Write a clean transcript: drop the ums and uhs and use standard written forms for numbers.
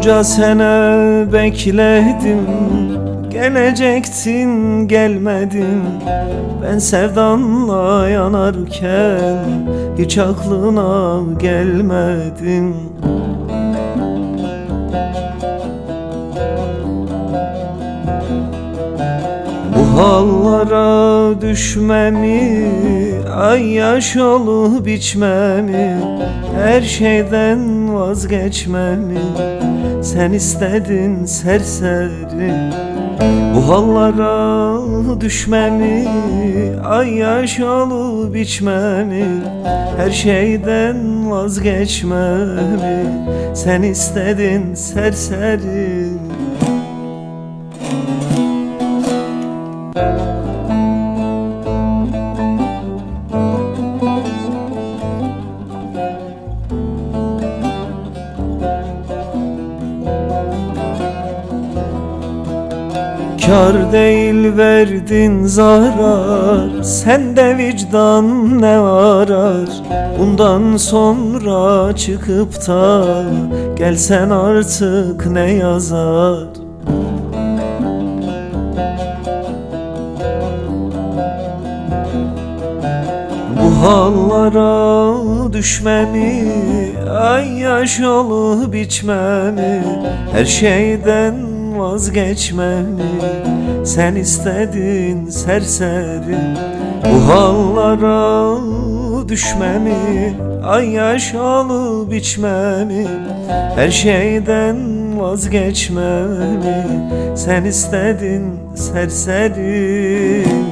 Bunca sene bekledim, gelecektin gelmedin. Ben sevdanla yanarken hiç aklına gelmedin. Bu hallara düşmemi, ay yaş olup içmemi, her şeyden vazgeçmemi sen istedin serseri. Bu hallara düşmemi, ay yaş olup içmemi, her şeyden vazgeçmemi sen istedin serseri. Kâr değil verdin zarar, sende vicdan ne arar? Bundan sonra çıkıp da gelsen artık ne yazar? Bu hallara düşmemi, ay yaş olup içmemi, her şeyden vazgeçmemi sen istedin serseri. Bu hallara düşmemi, ay yaş olup içmemi, her şeyden vazgeçmemi sen istedin serseri.